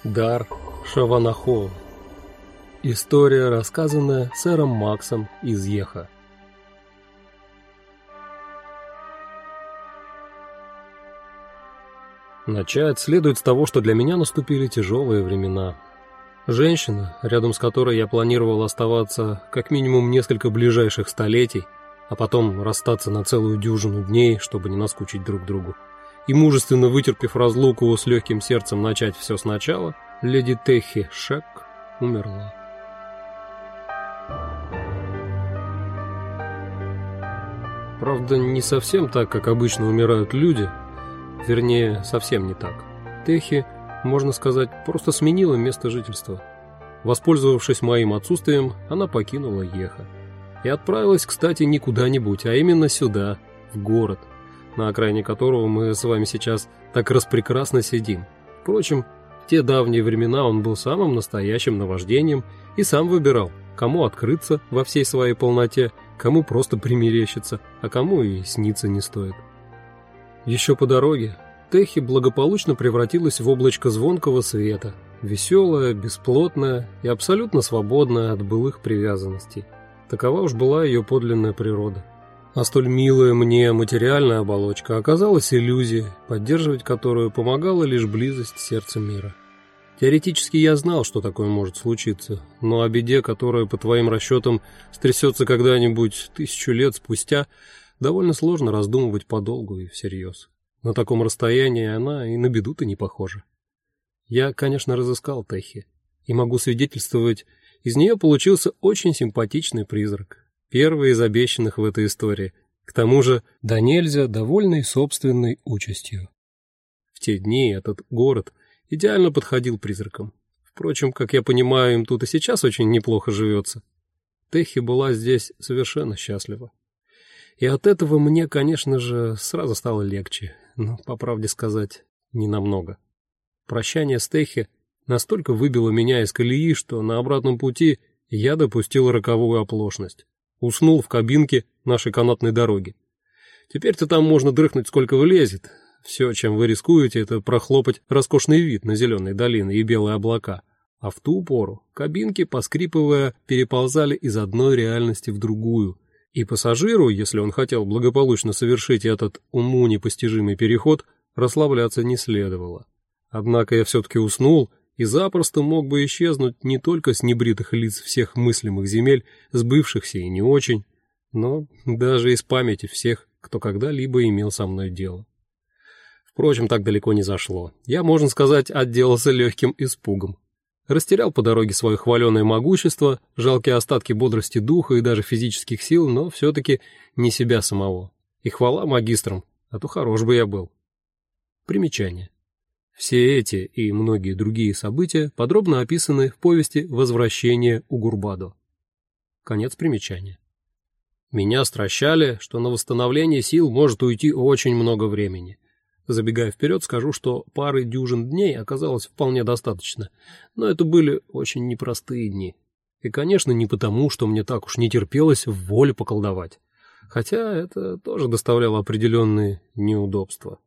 Дар Шаванахова. История, рассказанная сэром Максом из Еха. Начать следует с того, что для меня наступили тяжелые времена. Женщина, рядом с которой я планировал оставаться как минимум несколько ближайших столетий, а потом расстаться на целую дюжину дней, чтобы не наскучить друг другу, и мужественно вытерпев разлуку с легким сердцем начать все сначала, леди Техи Шек умерла. Правда, не совсем так, как обычно умирают люди, вернее, совсем не так. Техи, можно сказать, просто сменила место жительства. Воспользовавшись моим отсутствием, она покинула Еха. И отправилась, кстати, не куда-нибудь, а именно сюда, в город, на окраине которого мы с вами сейчас так распрекрасно сидим. Впрочем, в те давние времена он был самым настоящим наваждением и сам выбирал, кому открыться во всей своей полноте, кому просто примерещиться, а кому и сниться не стоит. Еще по дороге Техи благополучно превратилась в облачко звонкого света, веселая, бесплотная и абсолютно свободная от былых привязанностей. Такова уж была ее подлинная природа. А столь милая мне материальная оболочка оказалась иллюзией, поддерживать которую помогала лишь близость сердца мира. Теоретически я знал, что такое может случиться, но о беде, которая, по твоим расчетам, стрясется когда-нибудь 1000 лет спустя, довольно сложно раздумывать подолгу и всерьез. На таком расстоянии она и на беду-то не похожа. Я, конечно, разыскал Техи, и могу свидетельствовать, из нее получился очень симпатичный призрак. Первый из обещанных в этой истории, к тому же да нельзя довольный собственной участью. В те дни этот город идеально подходил призракам. Впрочем, как я понимаю, им тут и сейчас очень неплохо живется. Техи была здесь совершенно счастлива. И от этого мне, конечно же, сразу стало легче, но, по правде сказать, ненамного. Прощание с Техи настолько выбило меня из колеи, что на обратном пути я допустил роковую оплошность. Уснул в кабинке нашей канатной дороги. Теперь-то там можно дрыхнуть сколько влезет. Все, чем вы рискуете, это прохлопать роскошный вид на зеленые долины и белые облака. А в ту пору кабинки, поскрипывая, переползали из одной реальности в другую. И пассажиру, если он хотел благополучно совершить этот уму непостижимый переход, расслабляться не следовало. Однако я все-таки уснул и запросто мог бы исчезнуть не только с небритых лиц всех мыслимых земель, сбывшихся и не очень, но даже из памяти всех, кто когда-либо имел со мной дело. Впрочем, так далеко не зашло. Я, можно сказать, отделался легким испугом. Растерял по дороге свое хваленое могущество, жалкие остатки бодрости духа и даже физических сил, но все-таки не себя самого. И хвала магистрам, а то хорош бы я был. Примечание. Все эти и многие другие события подробно описаны в повести «Возвращение Угурбадо». Конец примечания. Меня стращали, что на восстановление сил может уйти очень много времени. Забегая вперед, скажу, что пары дюжин дней оказалось вполне достаточно, но это были очень непростые дни. И, конечно, не потому, что мне так уж не терпелось в воле поколдовать, хотя это тоже доставляло определенные неудобства.